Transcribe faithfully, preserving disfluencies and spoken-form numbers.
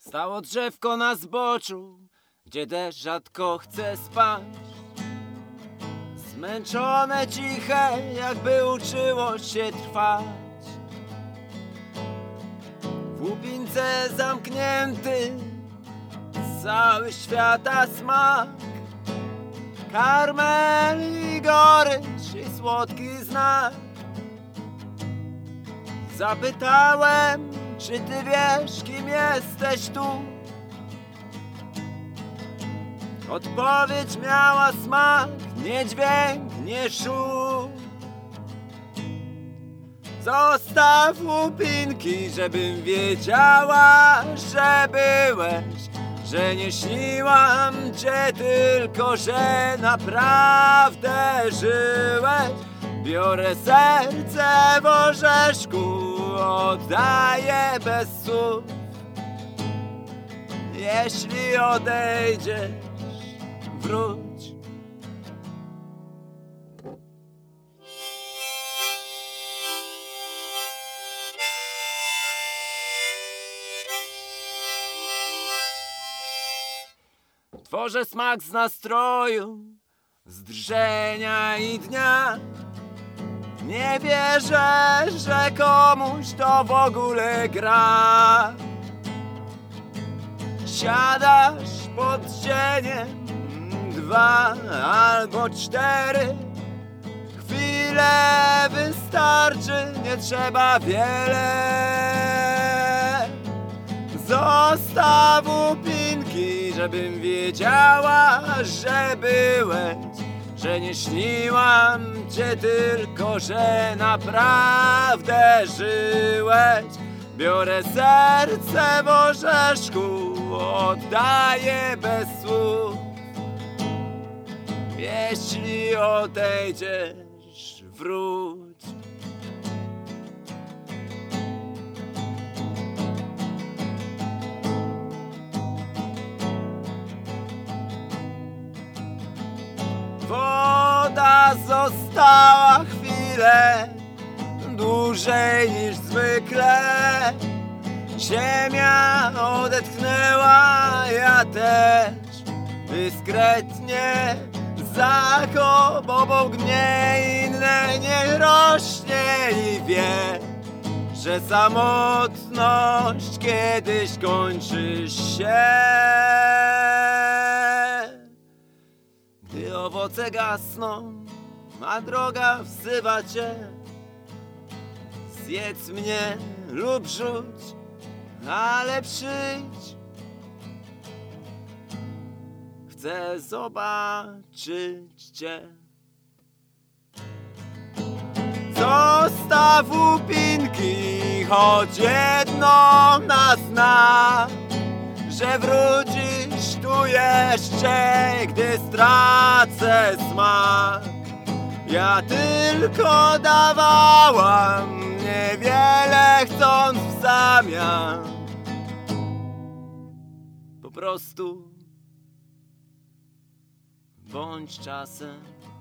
Stało drzewko na zboczu, gdzie deszcz rzadko chce spać. Zmęczone, ciche, jakby uczyło się trwać. W łupince zamknięty, cały świata smak. Karmel i gorycz i słodki znak. Zapytałem, czy ty wiesz, kim jesteś tu? Odpowiedź miała smak, nie dźwięk, nie szum. Zostaw łupinki, żebym wiedziała, że byłeś, że nie śniłam cię, tylko że naprawdę żyłeś. Biorę serce w orzeszku, oddaję bez słów. Jeśli odejdziesz, wróć. Tworzę smak z nastroju, z drżenia i dnia. Nie wierzę, że komuś to w ogóle gra. Siadasz pod cieniem, dwa albo cztery. Chwilę wystarczy, nie trzeba wiele. Zostaw łupinki, żebym wiedziała, że byłeś, że nie śniłam cię, tylko że naprawdę żyłeś. Biorę serce w orzeszku, oddaję bez słów. Jeśli odejdziesz, wróć. Woda została chwilę dłużej niż zwykle. Ziemia odetchnęła, ja też dyskretnie. Zakop obok mnie, inne nie rośnie i wie, że samotność kiedyś kończy się. Gdy owoce gasną, a droga wzywa cię, zjedz mnie lub rzuć, ale przyjdź. Chcę zobaczyć cię. Zostaw łupinki, choć jedno nas zna, że wrócisz tu jeszcze, gdy stracę smak. Ja tylko dawałam niewiele, chcąc w zamian po prostu bądź czasem